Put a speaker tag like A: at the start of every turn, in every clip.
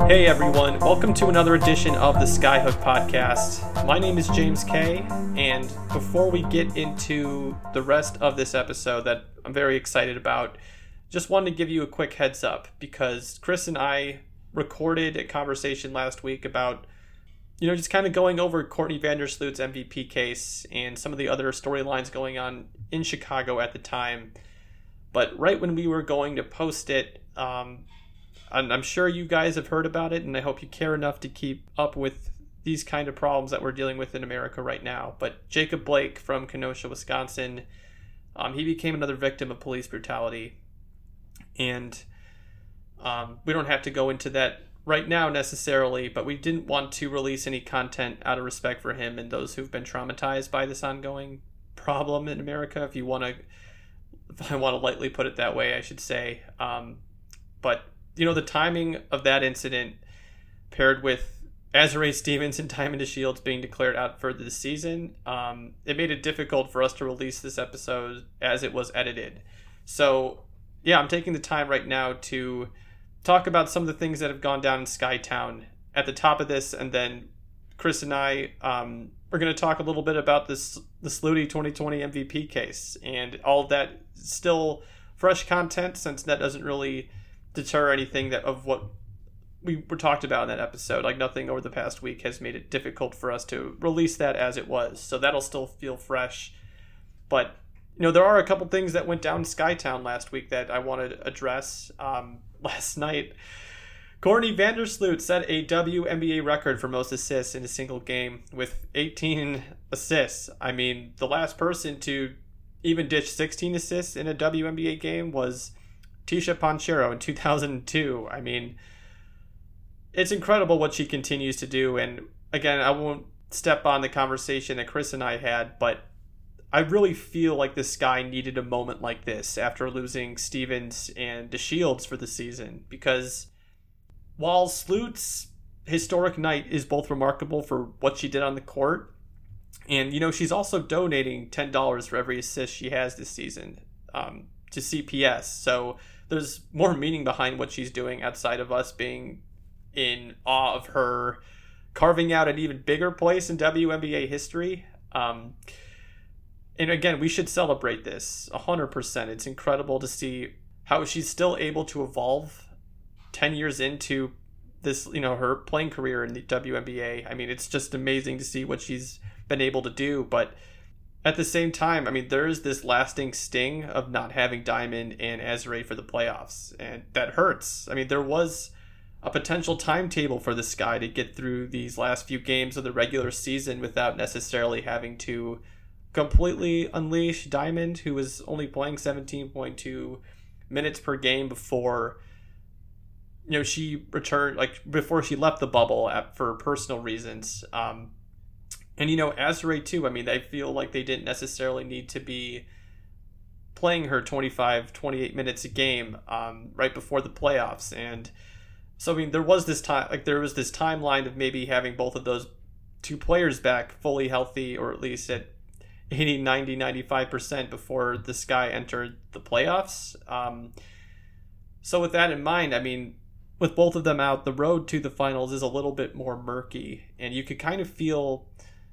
A: Hey everyone, welcome to another edition of the Skyhook Podcast. My name is James Kay, and before we get into the rest of this episode that I'm very excited about, just wanted to give you a quick heads up because Chris and I recorded a conversation last week about, just kind of going over Courtney Vandersloot's MVP case and some of the other storylines going on in Chicago at the time. But right when we were going to post it, I'm sure you guys have heard about it, and I hope you care enough to keep up with these kind of problems that we're dealing with in America right now. But Jacob Blake from Kenosha, Wisconsin, he became another victim of police brutality. And we don't have to go into that right now necessarily, but we didn't want to release any content out of respect for him and those who've been traumatized by this ongoing problem in America, if I want to lightly put it that way, I should say. But the timing of that incident paired with Azurá Stevens and Diamond Shields being declared out for the season, it made it difficult for us to release this episode as it was edited. So, yeah, I'm taking the time right now to talk about some of the things that have gone down in Skytown at the top of this, and then Chris and I are going to talk a little bit about the Sluty 2020 MVP case, and all of that still fresh content since that doesn't really deter anything of what we were talked about in that episode. Like, nothing over the past week has made it difficult for us to release that as it was, so that'll still feel fresh. But there are a couple things that went down in Skytown last week that I wanted to address. Last night, Courtney Vandersloot set a WNBA record for most assists in a single game with 18 assists. I mean, the last person to even dish 16 assists in a WNBA game was Tisha Panchero in 2002. I mean, it's incredible what she continues to do. And again, I won't step on the conversation that Chris and I had, but I really feel like this guy needed a moment like this after losing Stevens and DeShields for the season. Because while Sloot's historic night is both remarkable for what she did on the court, and she's also donating $10 for every assist she has this season to CPS. So there's more meaning behind what she's doing outside of us being in awe of her carving out an even bigger place in WNBA history. And again, we should celebrate this 100%. It's incredible to see how she's still able to evolve 10 years into this, her playing career in the WNBA. I mean, it's just amazing to see what she's been able to do. But at the same time, I mean, there's this lasting sting of not having Diamond and Azurá for the playoffs, and that hurts. I mean, there was a potential timetable for this guy to get through these last few games of the regular season without necessarily having to completely unleash Diamond, who was only playing 17.2 minutes per game before she returned, before she left the bubble for personal reasons. And Azurá too, I mean, I feel like they didn't necessarily need to be playing her 28 minutes a game right before the playoffs. And so, I mean, there was this timeline of maybe having both of those two players back fully healthy, or at least at 80, 90, 95% before this guy entered the playoffs. So with that in mind, I mean, with both of them out, the road to the finals is a little bit more murky, and you could kind of feel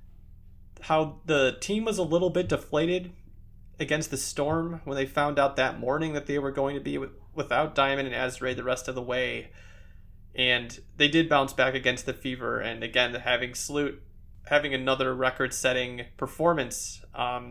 A: how the team was a little bit deflated against the Storm when they found out that morning that they were going to be without Diamond and Azurá the rest of the way. And they did bounce back against the Fever, and again, having another record-setting performance,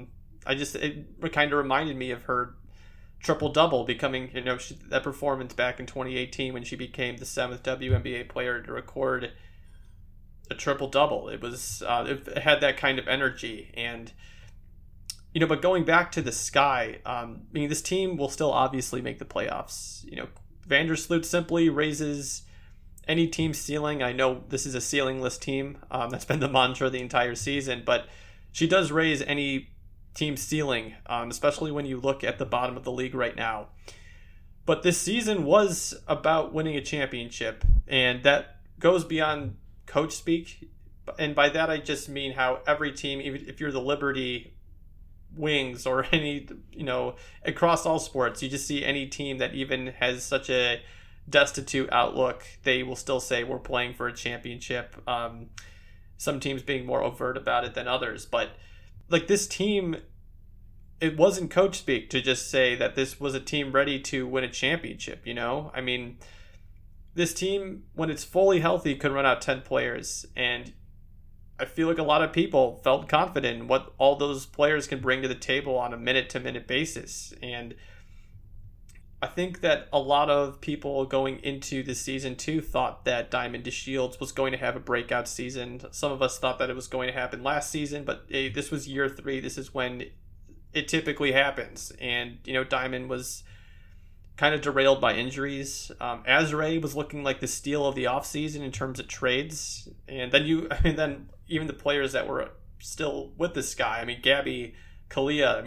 A: it kind of reminded me of her triple-double, becoming, that performance back in 2018 when she became the 7th WNBA player to record a triple-double. It was, it had that kind of energy, and, but going back to the Sky, this team will still obviously make the playoffs. Vandersloot simply raises any team's ceiling. I know this is a ceilingless team. That's been the mantra the entire season, but she does raise any team's ceiling, especially when you look at the bottom of the league right now. But this season was about winning a championship, and that goes beyond coach speak. And by that, I just mean how every team, even if you're the Liberty Wings or any, across all sports, you just see any team that even has such a destitute outlook, they will still say we're playing for a championship. Some teams being more overt about it than others, but like this team, it wasn't coach speak to just say that this was a team ready to win a championship. I mean, this team, when it's fully healthy, could run out 10 players, and I feel like a lot of people felt confident in what all those players can bring to the table on a minute-to-minute basis. And I think that a lot of people going into the season too thought that Diamond DeShields was going to have a breakout season. Some of us thought that it was going to happen last season, but hey, this was year 3. This is when it typically happens. And, Diamond was kind of derailed by injuries. Azare was looking like the steal of the offseason in terms of trades. And then even the players that were still with this guy, Gabby, Kalia,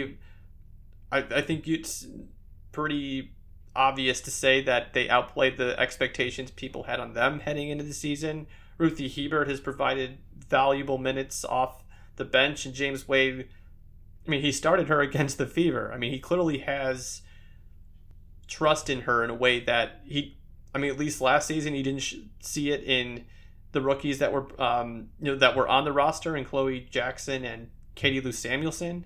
A: I think it's pretty obvious to say that they outplayed the expectations people had on them heading into the season. Ruthie Hebert has provided valuable minutes off the bench, and James Wade, he started her against the Fever. He clearly has trust in her in a way that at least last season he didn't see it in the rookies that were that were on the roster, and Chloe Jackson and Katie Lou Samuelson.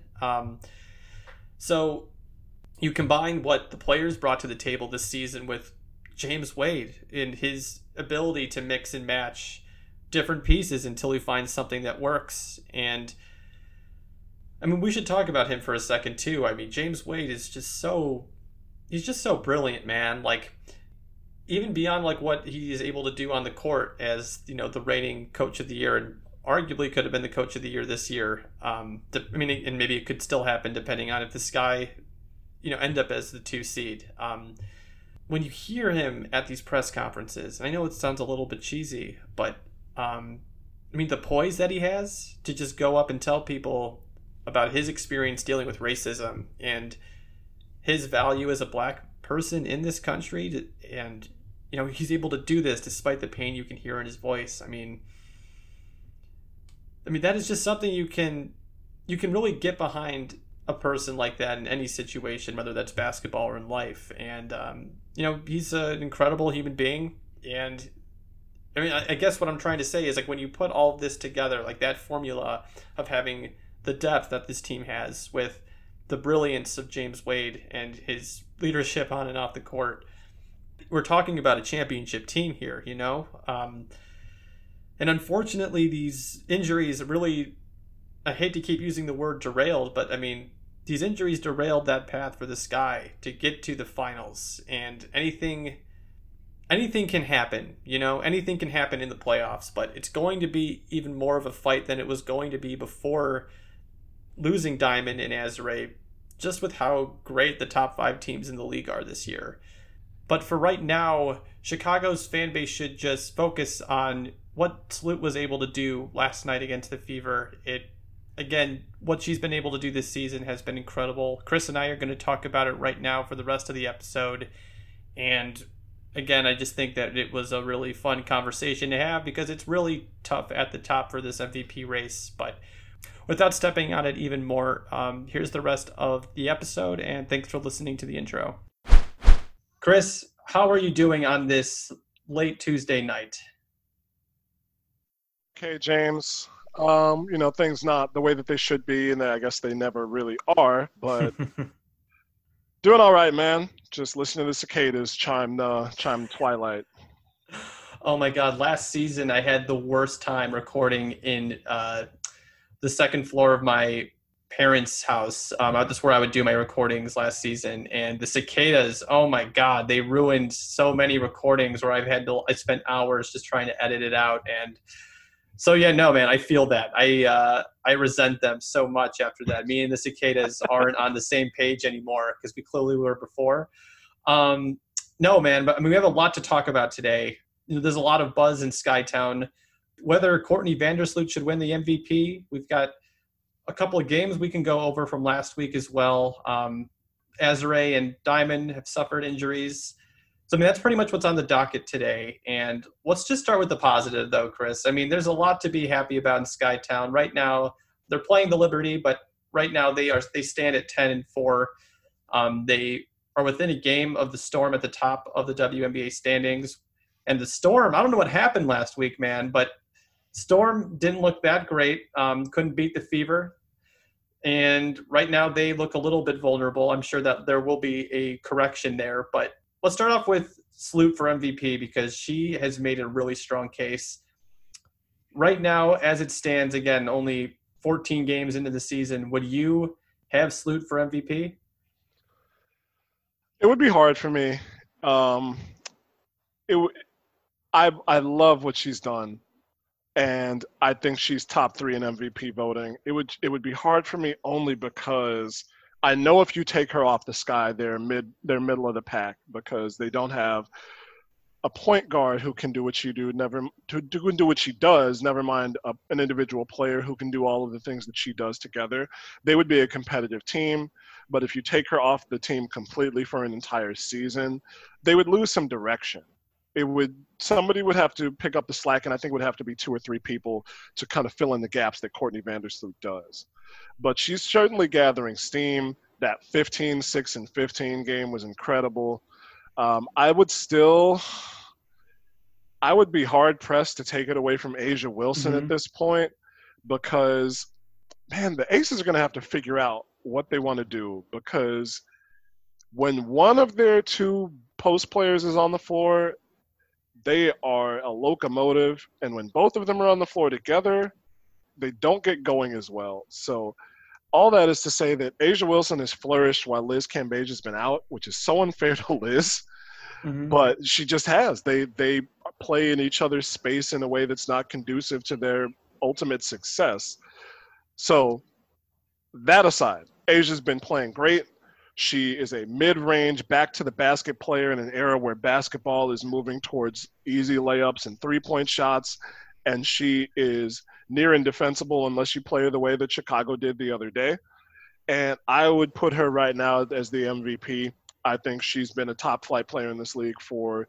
A: So you combine what the players brought to the table this season with James Wade and his ability to mix and match different pieces until he finds something that works. And we should talk about him for a second too. James Wade is he's just so brilliant, man. Like, even beyond like what he is able to do on the court as, the reigning coach of the year, and arguably could have been the coach of the year this year. And maybe it could still happen depending on if the Sky end up as the 2 seed. When you hear him at these press conferences, and I know it sounds a little bit cheesy, but the poise that he has to just go up and tell people about his experience dealing with racism and his value as a black person in this country, and he's able to do this despite the pain you can hear in his voice. That is just something you can really get behind a person like that in any situation, whether that's basketball or in life. And he's an incredible human being. And I guess what I'm trying to say is, like, when you put all of this together, like that formula of having the depth that this team has with the brilliance of James Wade and his leadership on and off the court, we're talking about a championship team here. And unfortunately, these injuries really, I hate to keep using the word derailed, but these injuries derailed that path for the Sky to get to the finals. And anything can happen, anything can happen in the playoffs, but it's going to be even more of a fight than it was going to be before losing Diamond and Azare, just with how great the top 5 teams in the league are this year. But for right now, Chicago's fan base should just focus on what Sloot was able to do last night against the Fever. Again, what she's been able to do this season has been incredible. Chris and I are going to talk about it right now for the rest of the episode. And again, I just think that it was a really fun conversation to have, because it's really tough at the top for this MVP race. But without stepping on it even more, here's the rest of the episode, and thanks for listening to the intro. Chris, how are you doing on this late Tuesday night?
B: Okay, James. Things not the way that they should be, and I guess they never really are, but doing all right, man. Just listening to the cicadas chime twilight.
A: Oh my God. Last season, I had the worst time recording in the second floor of my parents' house. That's where I would do my recordings last season. And the cicadas, oh my God, they ruined so many recordings where I spent hours just trying to edit it out. And so, yeah, no, man, I feel that. I resent them so much after that. Me and the cicadas aren't on the same page anymore, because we clearly were before. No, man, but we have a lot to talk about today. There's a lot of buzz in Skytown. Whether Courtney Vandersloot should win the MVP, we've got a couple of games we can go over from last week as well. Azare and Diamond have suffered injuries. So, that's pretty much what's on the docket today. And let's just start with the positive, though, Chris. There's a lot to be happy about in Skytown. Right now, they're playing the Liberty, but right now they stand at 10-4. They are within a game of the Storm at the top of the WNBA standings. And the Storm, I don't know what happened last week, man, but Storm didn't look that great. Couldn't beat the Fever. And right now they look a little bit vulnerable. I'm sure that there will be a correction there. But let's start off with Sloot for MVP because she has made a really strong case. Right now, as it stands, again, only 14 games into the season, would you have Sloot for MVP?
B: It would be hard for me. I love what she's done, and I think she's top 3 in MVP voting. It would be hard for me only because I know if you take her off the Sky, they're middle of the pack because they don't have a point guard who can do what she do, can do what she does. Never mind an individual player who can do all of the things that she does together. They would be a competitive team, but if you take her off the team completely for an entire season, they would lose some direction. Somebody would have to pick up the slack, and I think it would have to be 2 or 3 people to kind of fill in the gaps that Courtney Vandersloot does. But she's certainly gathering steam. That 15-6-15 game was incredible. I would be hard pressed to take it away from A'ja Wilson at this point because, man, the Aces are going to have to figure out what they want to do because when one of their 2 post players is on the floor, they are a locomotive, and when both of them are on the floor together, they don't get going as well. So all that is to say that A'ja Wilson has flourished while Liz Cambage has been out, which is so unfair to Liz. But she just has. They play in each other's space in a way that's not conducive to their ultimate success. So that aside, A'ja's been playing great. She is a mid-range, back-to-the-basket player in an era where basketball is moving towards easy layups and three-point shots, and she is near indefensible unless you play her the way that Chicago did the other day. And I would put her right now as the MVP. I think she's been a top-flight player in this league for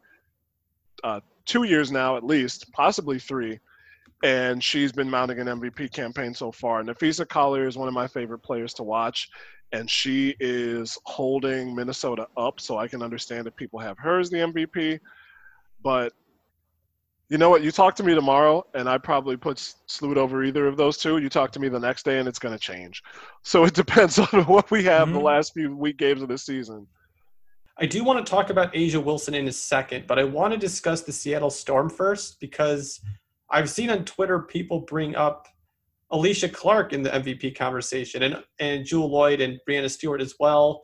B: 2 years now at least, possibly 3. And she's been mounting an MVP campaign so far. Napheesa Collier is one of my favorite players to watch, and she is holding Minnesota up, so I can understand if people have her as the MVP. But you know what? You talk to me tomorrow, and I probably put Sloot over either of those 2. You talk to me the next day, and it's going to change. So it depends on what we have the last few week games of the season.
A: I do want to talk about A'ja Wilson in a second, but I want to discuss the Seattle Storm first because I've seen on Twitter people bring up Alicia Clark in the MVP conversation and Jewell Loyd and Breanna Stewart as well.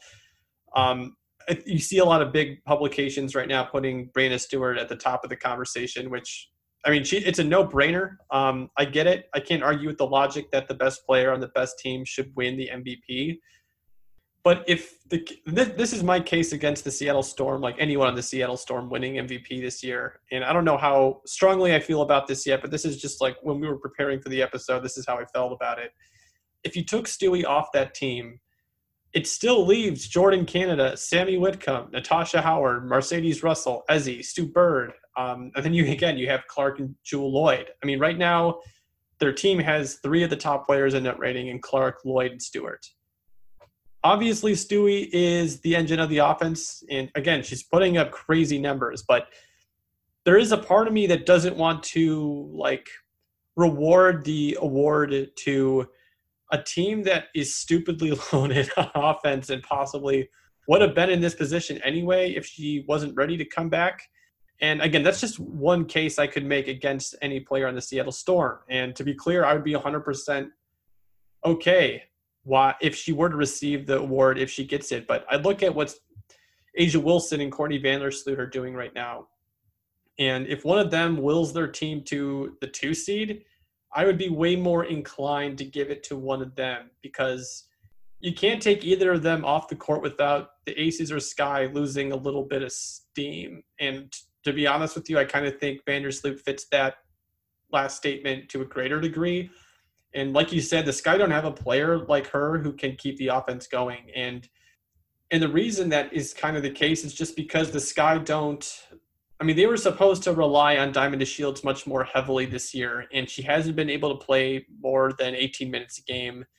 A: You see a lot of big publications right now putting Breanna Stewart at the top of the conversation, which, I mean, it's a no-brainer. I get it. I can't argue with the logic that the best player on the best team should win the MVP. But this is my case against the Seattle Storm, like anyone on the Seattle Storm winning MVP this year. And I don't know how strongly I feel about this yet, but this is just like when we were preparing for the episode, this is how I felt about it. If you took Stewie off that team, it still leaves Jordan Canada, Sammy Whitcomb, Natasha Howard, Mercedes Russell, Ezzy, Stu Bird. And then you have Clark and Jewell Loyd. I mean, right now, their team has 3 of the top players in net rating in Clark, Loyd, and Stewart. Obviously, Stewie is the engine of the offense. And again, she's putting up crazy numbers. But there is a part of me that doesn't want to reward the award to a team that is stupidly loaded on offense and possibly would have been in this position anyway if she wasn't ready to come back. And again, that's just one case I could make against any player on the Seattle Storm. And to be clear, I would be 100% okay if she were to receive the award, if she gets it. But I look at what A'ja Wilson and Courtney Vandersloot are doing right now. And if one of them wills their team to the 2 seed, I would be way more inclined to give it to one of them because you can't take either of them off the court without the Aces or Sky losing a little bit of steam. And to be honest with you, I kind of think Vandersloot fits that last statement to a greater degree. And like you said, the Sky don't have a player like her who can keep the offense going. And the reason that is kind of the case is just because the Sky they were supposed to rely on Diamond DeShields much more heavily this year, and she hasn't been able to play more than 18 minutes a game.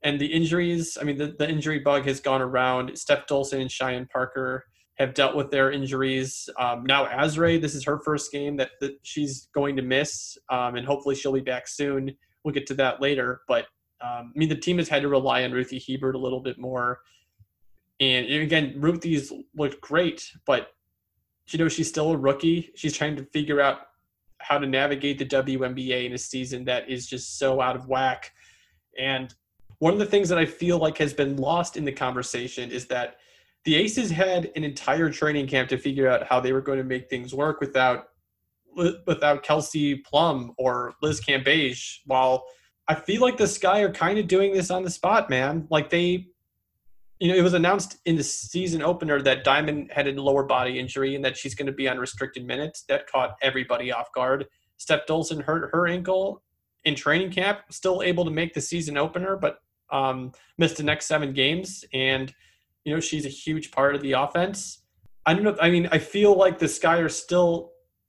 A: And the injuries, I mean, the injury bug has gone around. Steph Dolson and Cheyenne Parker have dealt with their injuries. Now Azrae, this is her first game that she's going to miss, and hopefully she'll be back soon. We'll get to that later. But, I mean, the team has had to rely on Ruthie Hebert a little bit more. And again, Ruthie's looked great, but, she's still a rookie. She's trying to figure out how to navigate the WNBA in a season that is just so out of whack. And one of the things that I feel like has been lost in the conversation is that the Aces had an entire training camp to figure out how they were going to make things work without Kelsey Plum or Liz Cambage, while I feel like the Sky are kind of doing this on the spot, man. Like it was announced in the season opener that Diamond had a lower body injury and that she's going to be on restricted minutes. That caught everybody off guard. Steph Dolson hurt her ankle in training camp, still able to make the season opener, but missed the next 7 games. And, she's a huge part of the offense. I don't know. I mean, I feel like the Sky are still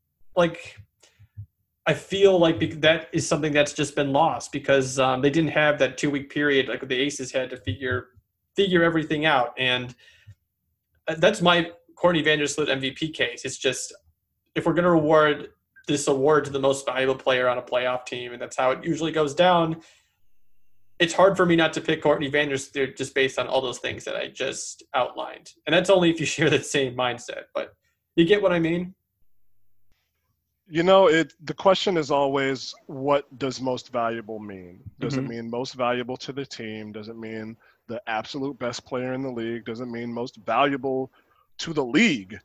A: I feel like that is something that's just been lost because they didn't have that 2-week period like the Aces had to figure everything out. And that's my Courtney Vandersloot MVP case. It's just, if we're going to reward this award to the most valuable player on a playoff team, and that's how it usually goes down, it's hard for me not to pick Courtney Vandersloot just based on all those things that I just outlined. And that's only if you share that same mindset, but you get what I mean?
B: The question is always, what does most valuable mean? Does it mean most valuable to the team? Does it mean the absolute best player in the league? Does it mean most valuable to the league?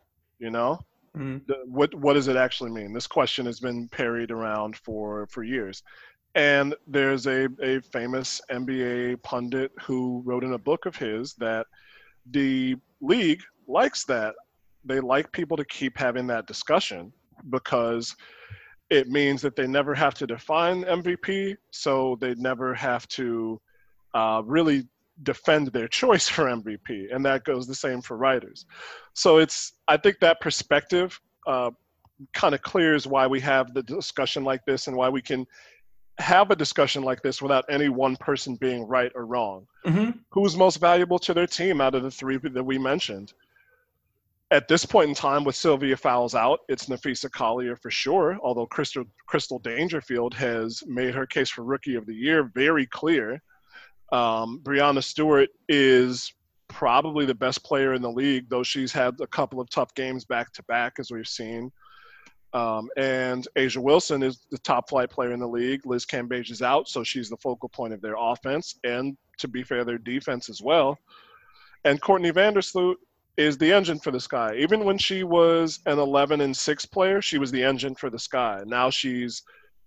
B: What does it actually mean? This question has been parried around for years. And there's a famous NBA pundit who wrote in a book of his that the league likes that. They like people to keep having that discussion because it means that they never have to define MVP, so they never have to really defend their choice for MVP, and that goes the same for writers. So I think that perspective kind of clears why we have the discussion like this and why we can have a discussion like this without any one person being right or wrong. Who's most valuable to their team out of the 3 that we mentioned? At this point in time, with Sylvia Fowles out, it's Napheesa Collier for sure, although Crystal Dangerfield has made her case for Rookie of the Year very clear. Breanna Stewart is probably the best player in the league, though she's had a couple of tough games back-to-back, as we've seen. And Asia Wilson is the top flight player in the league. Liz Cambage is out, so she's the focal point of their offense, and to be fair, their defense as well. And Courtney Vandersloot is the engine for the Sky. Even when she was an 11-6 player, she was the engine for the Sky. Now she's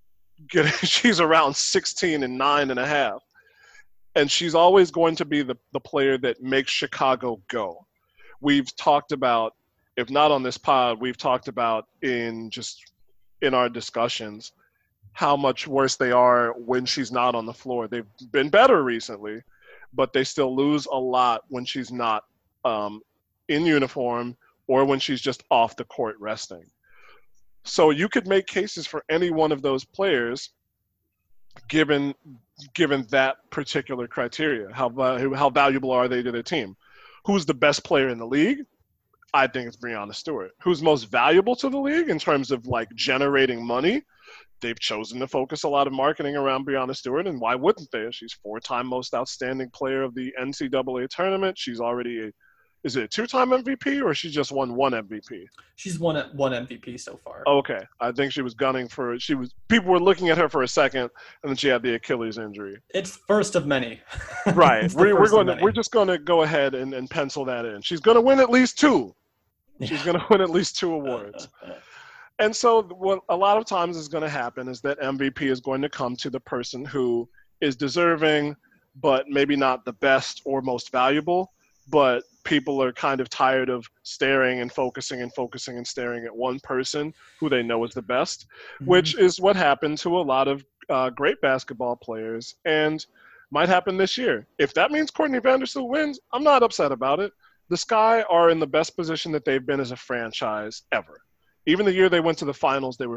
B: around 16-9.5. And she's always going to be the player that makes Chicago go. We've talked about, if not on this pod, we've talked about in our discussions how much worse they are when she's not on the floor. They've been better recently, but they still lose a lot when she's not in uniform or when she's just off the court resting. So you could make cases for any one of those players given that particular criteria. How valuable are they to their team? Who's the best player in the league? I think it's Breanna Stewart. Who's most valuable to the league in terms of generating money? They've chosen to focus a lot of marketing around Breanna Stewart, and why wouldn't they? She's 4-time most outstanding player of the NCAA tournament. She's already is it a 2-time MVP or she just won 1 MVP?
A: She's won one MVP so far.
B: Okay. I think she was gunning for people were looking at her for a second, and then she had the Achilles injury.
A: It's first of many.
B: Right. We're just going to go ahead and pencil that in. She's going to win at least 2. She's going to win at least 2 awards. And so what a lot of times is going to happen is that MVP is going to come to the person who is deserving, but maybe not the best or most valuable, but people are kind of tired of staring and focusing and staring at one person who they know is the best, which is what happened to a lot of great basketball players and might happen this year. If that means Courtney Vandersloot wins, I'm not upset about it. The Sky are in the best position that they've been as a franchise ever. Even the year they went to the finals, they were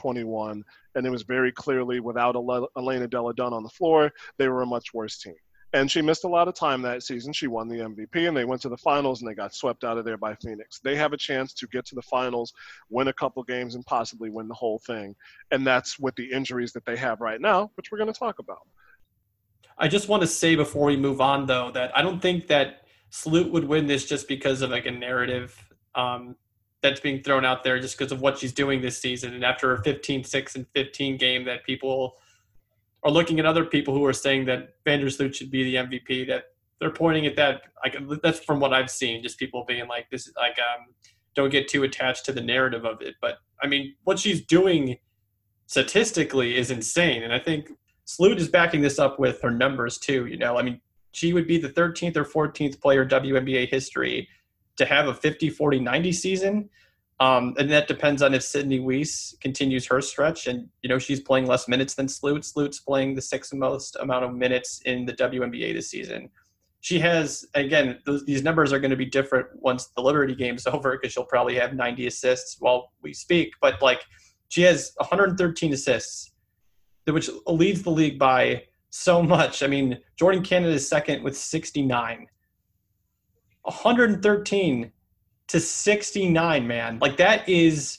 B: 15-21, and it was very clearly without Elena Delle Donne on the floor, they were a much worse team. And she missed a lot of time that season. She won the MVP, and they went to the finals, and they got swept out of there by Phoenix. They have a chance to get to the finals, win a couple games, and possibly win the whole thing. And that's with the injuries that they have right now, which we're going to talk about.
A: I just want to say before we move on, though, that I don't think that Sloot would win this just because of like a narrative that's being thrown out there just because of what she's doing this season. And after a 15-6-15 game that people are looking at other people who are saying that Vandersloot should be the MVP, that they're pointing at that. Like, that's from what I've seen, just people being like, this is like, don't get too attached to the narrative of it. But I mean, what she's doing statistically is insane. And I think Sloot is backing this up with her numbers too. You know, I mean, she would be the 13th or 14th player in WNBA history to have a 50-40-90 season. And that depends on if Sydney Weiss continues her stretch. And, you know, she's playing less minutes than Sloot. Sloot's playing the sixth most amount of minutes in the WNBA this season. She has, again, these numbers are going to be different once the Liberty game's over because she'll probably have 90 assists while we speak. But, like, she has 113 assists, which leads the league by so much. I mean, Jordan Cannon is second with 69. 113 to 69, man. Like, that's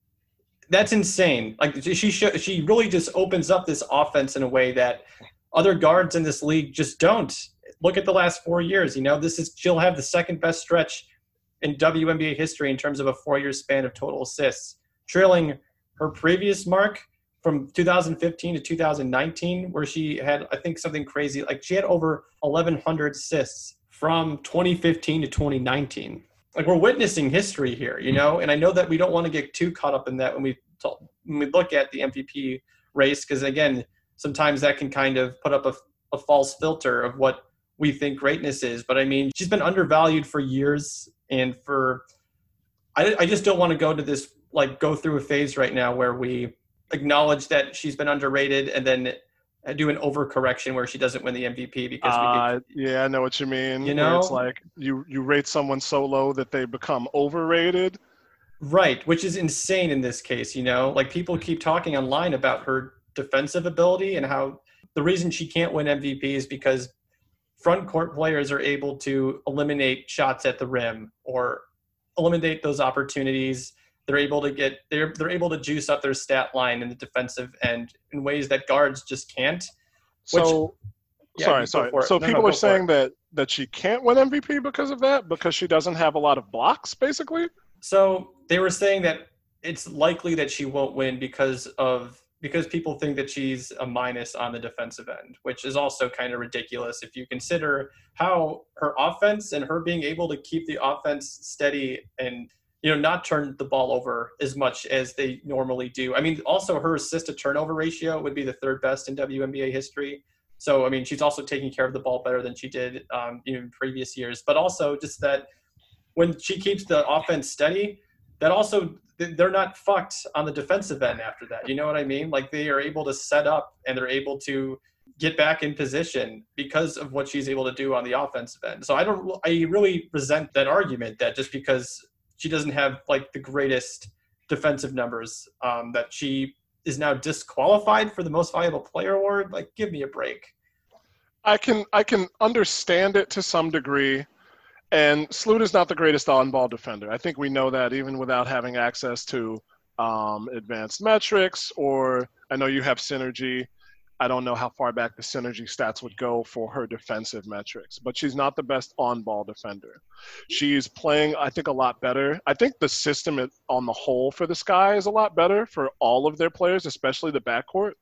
A: insane. Like, she really just opens up this offense in a way that other guards in this league just don't. Look at the last 4 years. You know, she'll have the second best stretch in WNBA history in terms of a 4-year span of total assists, trailing her previous mark from 2015 to 2019, where she had, I think, something crazy. Like, she had over 1,100 assists from 2015 to 2019. Like, we're witnessing history here, you know? And I know that we don't want to get too caught up in that when we look at the MVP race, because, again, sometimes that can kind of put up a false filter of what we think greatness is. But, I mean, she's been undervalued for years, and I just don't want to go through a phase right now where we acknowledge that she's been underrated and then do an overcorrection where she doesn't win the MVP because
B: yeah, I know what you mean.
A: You know,
B: where it's like you rate someone so low that they become overrated.
A: Right, which is insane in this case. You know, like, people keep talking online about her defensive ability and how the reason she can't win MVP is because front court players are able to eliminate shots at the rim or eliminate those opportunities. They're able to juice up their stat line in the defensive end in ways that guards just can't.
B: So people are saying that she can't win MVP because of that, because she doesn't have a lot of blocks, basically.
A: So they were saying that it's likely that she won't win because people think that she's a minus on the defensive end, which is also kind of ridiculous if you consider how her offense and her being able to keep the offense steady and, you know, not turn the ball over as much as they normally do. I mean, also her assist to turnover ratio would be the third best in WNBA history. So, I mean, she's also taking care of the ball better than she did in previous years. But also just that when she keeps the offense steady, that also they're not fucked on the defensive end after that. You know what I mean? Like, they are able to set up and they're able to get back in position because of what she's able to do on the offensive end. So I really resent that argument that just because she doesn't have, like, the greatest defensive numbers, that she is now disqualified for the most valuable player award. Like, give me a break.
B: I can understand it to some degree. And Sloot is not the greatest on-ball defender. I think we know that even without having access to advanced metrics, or I know you have Synergy. I don't know how far back the Synergy stats would go for her defensive metrics, but she's not the best on-ball defender. She's playing, I think, a lot better. I think the system on the whole for the Sky is a lot better for all of their players, especially the backcourt.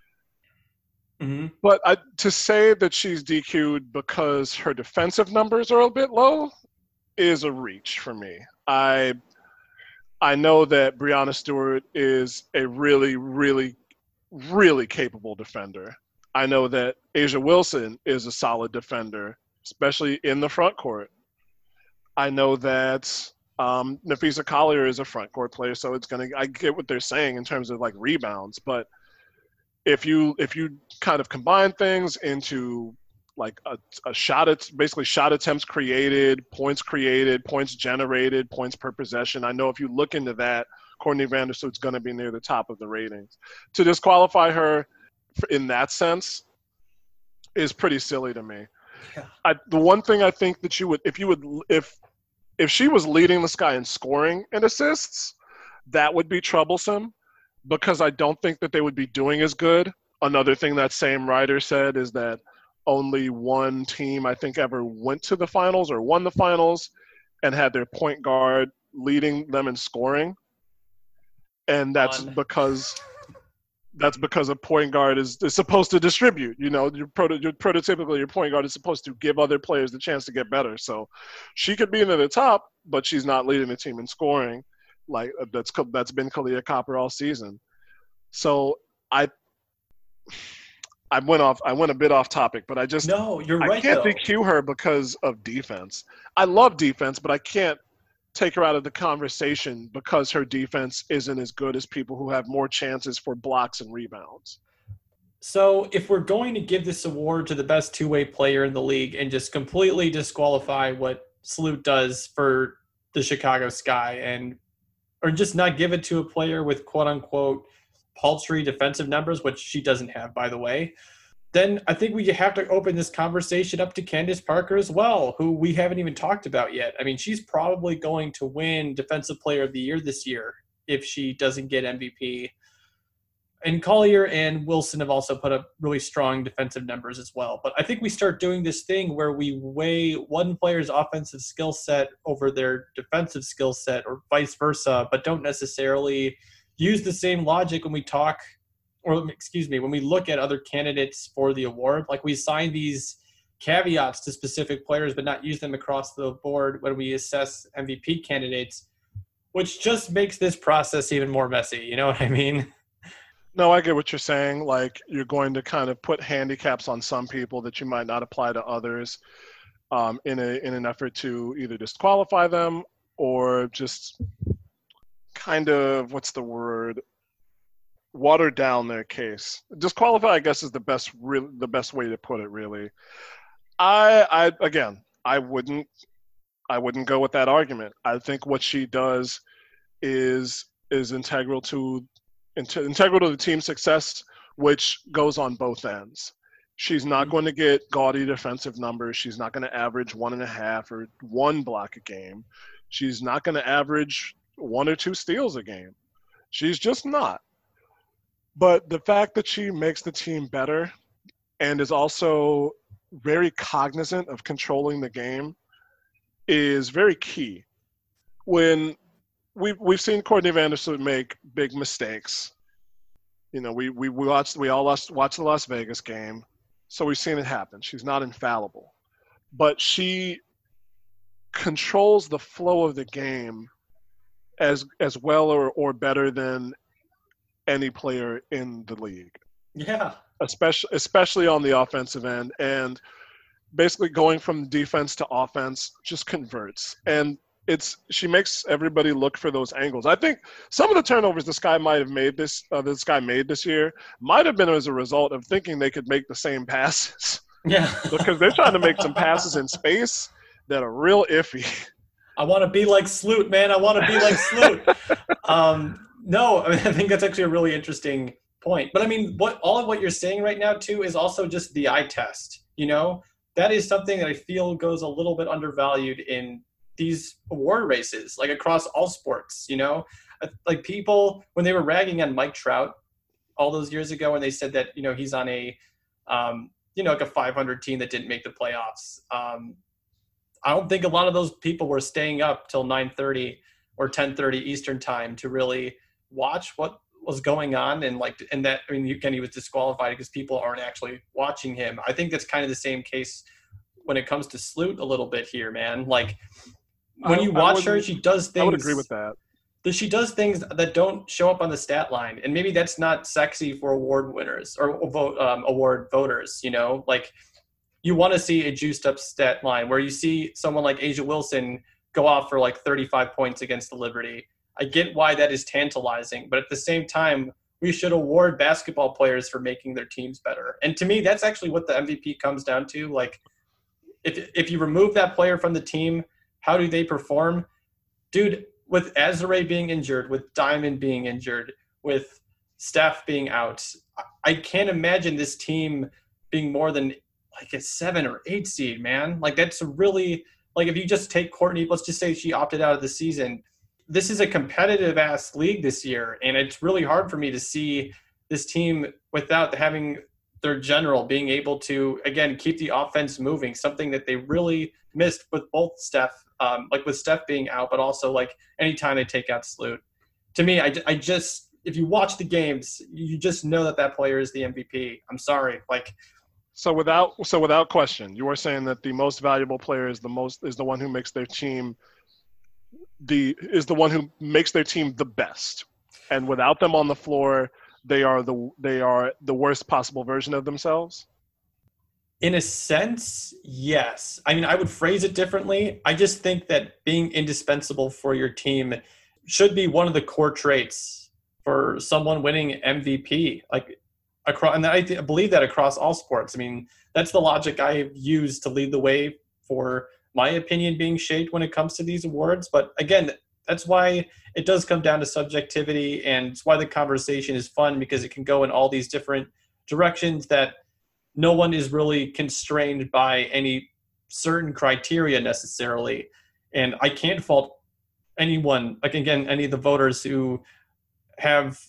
A: Mm-hmm.
B: But to say that she's DQ'd because her defensive numbers are a bit low is a reach for me. I know that Breanna Stewart is a really, really, really capable defender. I know that A'ja Wilson is a solid defender, especially in the front court. I know that Napheesa Collier is a front court player, so I get what they're saying in terms of, like, rebounds, but if you kind of combine things into, like, a shot, it's basically shot attempts created, points generated, points per possession. I know if you look into that, Courtney Vandersloot's going to be near the top of the ratings. To disqualify her in that sense is pretty silly to me.
A: Yeah.
B: The one thing I think that if she was leading the Sky in scoring and assists, that would be troublesome because I don't think that they would be doing as good. Another thing that same writer said is that only one team I think ever went to the finals or won the finals and had their point guard leading them in scoring. And that's because a point guard is supposed to distribute. You know, prototypically your point guard is supposed to give other players the chance to get better. So she could be near the top, but she's not leading the team in scoring. Like that's been Kahleah Copper all season. So I went a bit off topic, but
A: No, you're right,
B: I can't
A: though.
B: DQ her because of defense. I love defense, but I can't take her out of the conversation because her defense isn't as good as people who have more chances for blocks and rebounds.
A: So if we're going to give this award to the best two-way player in the league and just completely disqualify what Salute does for the Chicago Sky or just not give it to a player with quote-unquote paltry defensive numbers, which she doesn't have, by the way, then I think we have to open this conversation up to Candace Parker as well, who we haven't even talked about yet. I mean, she's probably going to win Defensive Player of the Year this year if she doesn't get MVP. And Collier and Wilson have also put up really strong defensive numbers as well. But I think we start doing this thing where we weigh one player's offensive skill set over their defensive skill set or vice versa, but don't necessarily use the same logic when we talk – when we look at other candidates for the award. Like we assign these caveats to specific players, but not use them across the board when we assess MVP candidates, which just makes this process even more messy. You know what I mean?
B: No, I get what you're saying. Like you're going to kind of put handicaps on some people that you might not apply to others in an effort to either disqualify them or just kind of, what's the word, water down their case. Disqualify, I guess, is the best way to put it. Really, I wouldn't go with that argument. I think what she does is integral to the team's success, which goes on both ends. She's not going to get gaudy defensive numbers. She's not going to average 1.5 or 1 block a game. She's not going to average 1 or 2 steals a game. She's just not. But the fact that she makes the team better and is also very cognizant of controlling the game is very key. When we've seen Courtney Vandersloot make big mistakes. You know, we watched the Las Vegas game, so we've seen it happen. She's not infallible, but she controls the flow of the game as well or better than any player in the league.
A: Yeah.
B: Especially on the offensive end, and basically going from defense to offense just converts. And she makes everybody look for those angles. I think some of the turnovers the Sky made this year might have been as a result of thinking they could make the same passes.
A: Yeah.
B: Because they're trying to make some passes in space that are real iffy.
A: I want to be like Sloot, man. I want to be like Sloot. No, I mean, I think that's actually a really interesting point. But I mean, all of what you're saying right now too is also just the eye test. You know, that is something that I feel goes a little bit undervalued in these award races, like across all sports. You know, like people when they were ragging on Mike Trout all those years ago, and they said that he's on a like a 500 team that didn't make the playoffs. I don't think a lot of those people were staying up till 9:30 or 10:30 Eastern time to really watch what was going on, and that, I mean, he was disqualified because people aren't actually watching him. I think that's kind of the same case when it comes to Sloot a little bit here, man. Like when you watch her, she does things.
B: I would agree with that.
A: She does things that don't show up on the stat line, and maybe that's not sexy for award winners or award voters. Like you want to see a juiced up stat line where you see someone like A'ja Wilson go off for like 35 points against the Liberty. I get why that is tantalizing, but at the same time, we should award basketball players for making their teams better. And to me, that's actually what the MVP comes down to. Like, if you remove that player from the team, how do they perform? Dude, with Azare being injured, with Diamond being injured, with Steph being out, I can't imagine this team being more than like a 7 or 8 seed, man. Like that's really like if you just take Courtney, let's just say she opted out of the season. This is a competitive ass league this year, and it's really hard for me to see this team without having their general being able to again keep the offense moving, something that they really missed with both Steph, like with Steph being out, but also like anytime they take out Sloot. To me, I just if you watch the games, you just know that player is the MVP. I'm sorry, like.
B: So without question, you are saying that the most valuable player is the one who makes their team the best, and without them on the floor, they are the worst possible version of themselves.
A: In a sense, yes. I mean, I would phrase it differently. I just think that being indispensable for your team should be one of the core traits for someone winning MVP. Like across, and I believe that across all sports. I mean, that's the logic I've used to lead the way for my opinion being shaped when it comes to these awards. But again, that's why it does come down to subjectivity, and it's why the conversation is fun, because it can go in all these different directions that no one is really constrained by any certain criteria necessarily. And I can't fault anyone, like again, any of the voters who have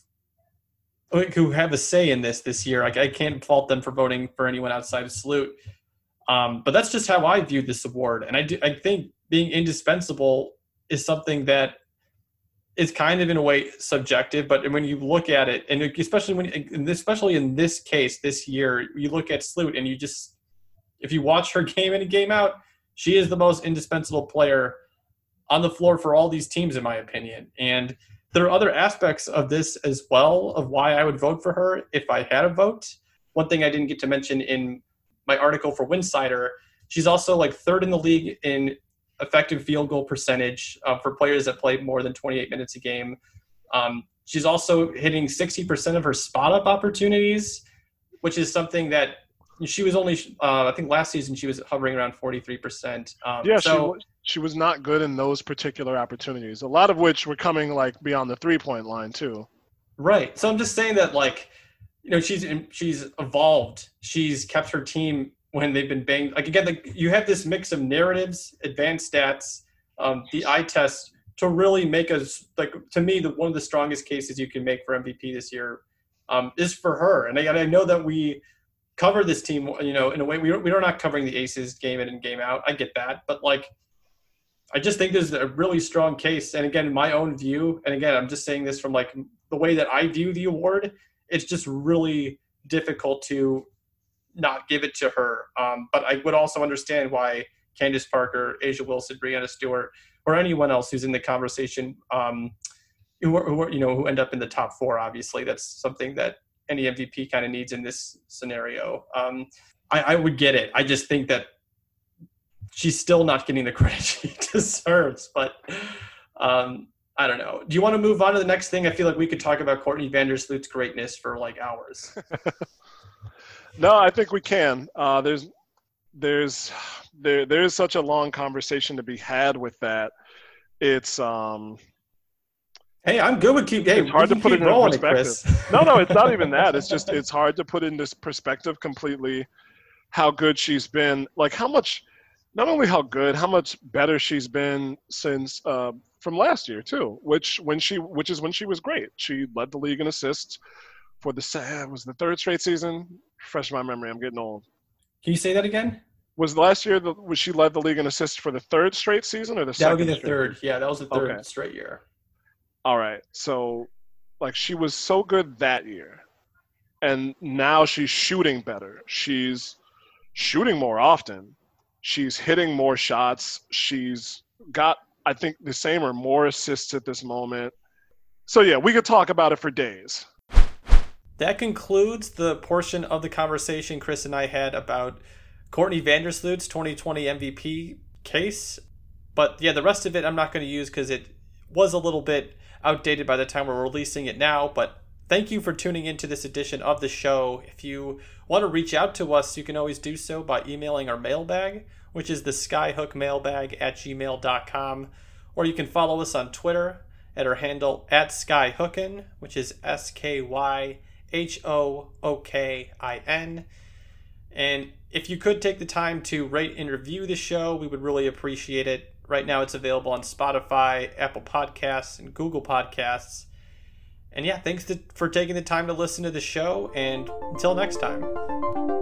A: a say in this year. Like I can't fault them for voting for anyone outside of Sloot. But that's just how I view this award. And I think being indispensable is something that is kind of in a way subjective, but when you look at it, and especially in this case this year, you look at Sloot and if you watch her game in and game out, she is the most indispensable player on the floor for all these teams, in my opinion. And there are other aspects of this as well, of why I would vote for her if I had a vote. One thing I didn't get to mention in my article for Winsider, she's also like third in the league in effective field goal percentage for players that play more than 28 minutes a game. She's also hitting 60% of her spot-up opportunities, which is something that she was only, I think last season she was hovering around 43%.
B: She was not good in those particular opportunities, a lot of which were coming like beyond the three-point line too.
A: Right. So I'm just saying that, like, you know, she's evolved. She's kept her team when they've been banged. Like, again, you have this mix of narratives, advanced stats, the eye test to really make us, like, to me, one of the strongest cases you can make for MVP this year is for her. And I know that we cover this team, you know, in a way we're not covering the Aces game in and game out. I get that. But, like, I just think there's a really strong case. And, again, in my own view, and, again, I'm just saying this from, like, the way that I view the award, it's just really difficult to not give it to her. But I would also understand why Candace Parker, Asia Wilson, Breanna Stewart, or anyone else who's in the conversation who end up in the top four. Obviously, that's something that any MVP kind of needs in this scenario. I would get it. I just think that she's still not getting the credit she deserves. But I don't know. Do you want to move on to the next thing? I feel like we could talk about Courtney Vandersloot's greatness for like hours.
B: No, I think we can. There's such a long conversation to be had with that. It's
A: Hey, I'm good with
B: it's hard to put it in perspective. No, it's not even that. It's just it's hard to put into perspective completely how good she's been. Like not only how good, how much better she's been since from last year too. Which is when she was great. She led the league in assists for the third straight season. Refresh my memory. I'm getting old.
A: Can you say that again?
B: Was last year was she led the league in assists for the third straight season or the second?
A: That would be the third. Yeah, that was the third straight year.
B: All right. So, like, she was so good that year, and now she's shooting better. She's shooting more often. She's hitting more shots. She's got, I think, the same or more assists at this moment. So, yeah, we could talk about it for days.
A: That concludes the portion of the conversation Chris and I had about Courtney Vandersloot's 2020 MVP case. But, yeah, the rest of it I'm not going to use because it was a little bit outdated by the time we're releasing it now. But thank you for tuning into this edition of the show. If you want to reach out to us, you can always do so by emailing our mailbag, which is the skyhookmailbag@gmail.com. Or you can follow us on Twitter at our handle @skyhookin, which is SKYHOOKIN. And if you could take the time to rate and review the show, we would really appreciate it. Right now it's available on Spotify, Apple Podcasts, and Google Podcasts. And yeah, thanks for taking the time to listen to the show, and until next time.